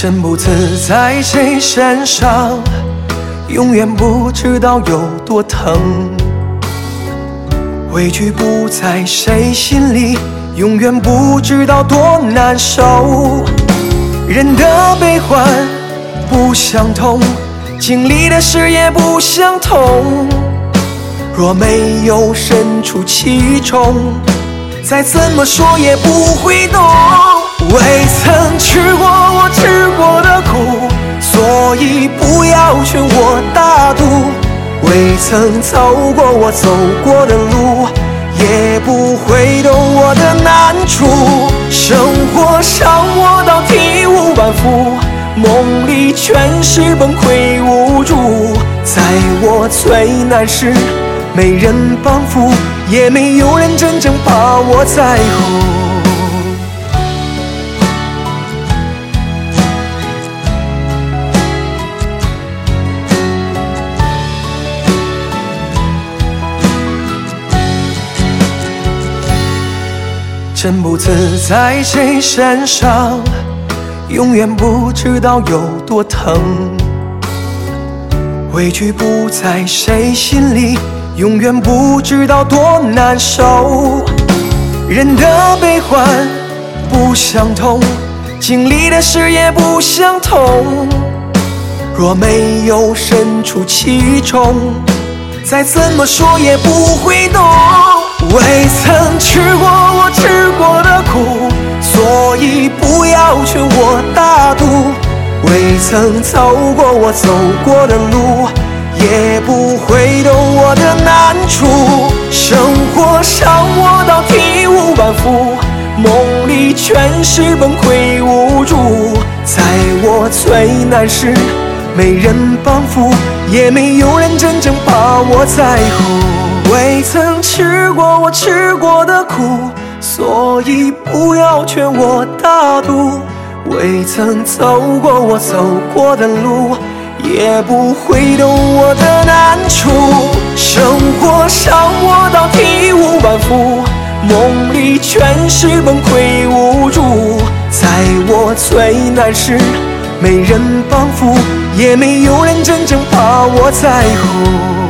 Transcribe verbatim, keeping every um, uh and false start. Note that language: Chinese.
真不自在谁身上，永远不知道有多疼。委屈不在谁心里，永远不知道多难受。人的悲欢不相同，经历的事也不相同。若没有身处其中，再怎么说也不会懂。未曾吃过我吃过的苦，所以不要劝我大度。未曾走过我走过的路，也不会懂我的难处。生活伤我到体无完肤，梦里全是崩溃无助。在我最难时，没人帮扶，也没有人真正把我在乎。真不自在谁身上，永远不知道有多疼。委屈不在谁心里，永远不知道多难受。人的悲欢不相同，经历的事也不相同。若没有身处其中，再怎么说也不会懂。未曾吃过我吃过的苦，所以不要劝我大度。未曾走过我走过的路，也不会懂我的难处。生活伤我到体无完肤，梦里全是崩溃无助。在我最难时，没人帮扶，也没有人真正把我在乎。未曾吃过我吃过的苦，所以不要劝我大度。未曾走过我走过的路，也不会懂我的难处。生活伤我到体无完肤，梦里全是崩溃无助。在我最难时，没人帮扶，也没有人真正把我在乎。